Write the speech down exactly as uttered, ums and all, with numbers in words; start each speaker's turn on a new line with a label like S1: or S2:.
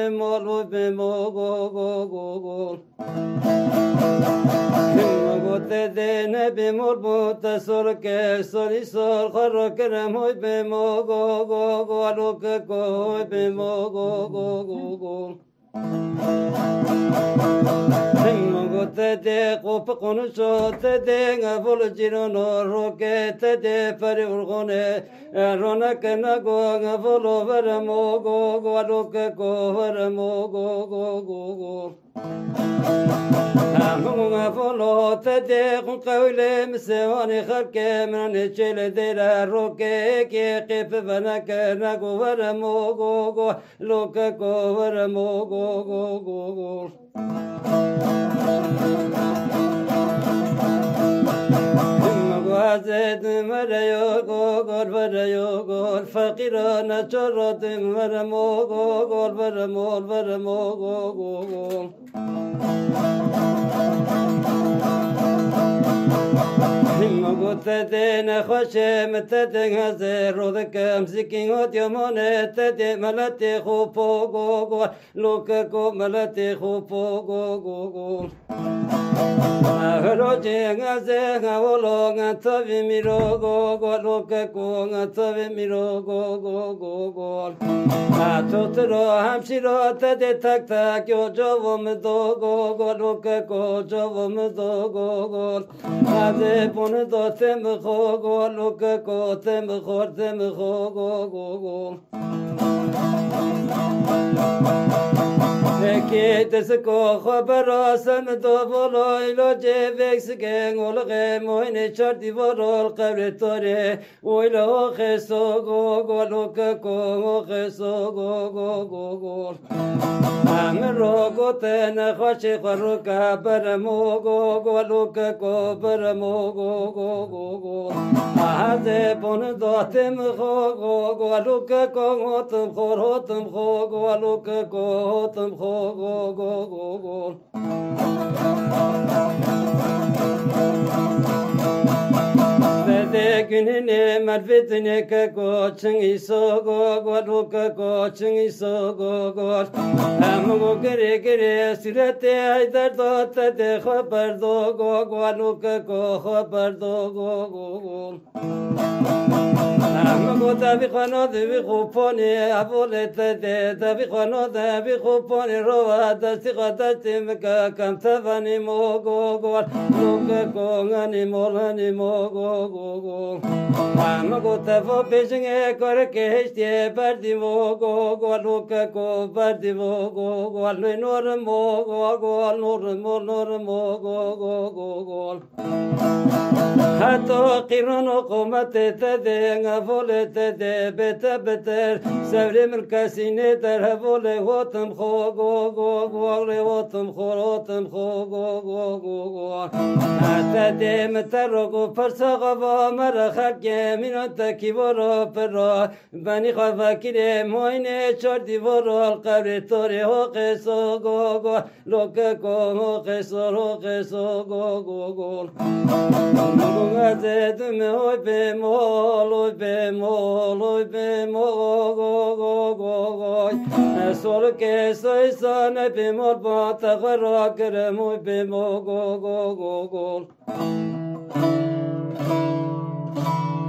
S1: بمول و بمول گو گو گو گو گوته دینه بمول بود سر که سری سر خرو کرم های بمول گو گو گو لوک گو بمول گو گو گو گو تده قوپ قنوشو تده غفل جیرونو روکه تده پری ورغونه رونک نگو غفل ورمو گو گو روک گو ورمو گو گو گو گو همون غفلو تده قوله مسوانی خرکه من چل دیره روکه که قیف بنک نگو ورمو گو گو لوک گو ورمو گو گو گو گو زد مريو غول بريو غول فقيرانا چرات مرمو غول برمو برمو غول همو تدين خوشم تدين هزر رودكم سكين هات يمانه تدين ملتي خوبو غول لوككو ملتي خوبو غول هروجي غازه غولو غتوي ميرو غو غو لوككو غتوي ميرو غو غو غو غو اتوترو همشيرو تدي تك تك يو جو مدو غو غو لوككو جو مدو غو غو ازي بون دو تم غو غو لوككو تم غو تم غو غو غو غو که تسکو خبر آسم دو بولو ایلو جه وکس که غلقه موین چار دیوارال قبر توره ویلو خسو گو گو لوکه کو خسو گو گو گو گو همه رو گوته نخوشی خورو که برمو گو گو لوکه کو برمو گو گو گو گو هزه بون داتم خو گو گو لوکه کو هاتم خور هاتم خو گو لوکه کو هاتم خو go go go go Vede gününe marvetine ka go chingi so go go lo ka go chingi so go go ham go gere gere sirate aidar do ta de khabar do go go lo ka go khabar do go go go هم گو دبی خانه دبی خوبانی ابولت ده دبی خانه دبی خوبانی رو دستی قدرتی مکه کم توانی مو گو گو لوک گونگانی مولانی مو گو گو گو هم گو تفو پیشنگه کار کهشتی بردی مو گو گو لوک گو بردی مو گو گو لوی نور مو گو گو نور مو نور مو گو گو گو گو حتی قیران و قومت تده غفولت ده بته بتر سوری مرکسینه در حوله هاتم خو گو گو گو هاتم خو هاتم خو گو گو گو گو تده متر گو فرسا غوا مر خلق مینو تکیوارا پرا بنی خواکیره موینه چار دیوارا القبر توری ها قصا گو گو لوکه گو ها قصا ها قصا گو گو گو Gazet me hoy be mol hoy be mol hoy be mol go go go go sol ke soy san be mol ba ta gro kere moy be mol go go go go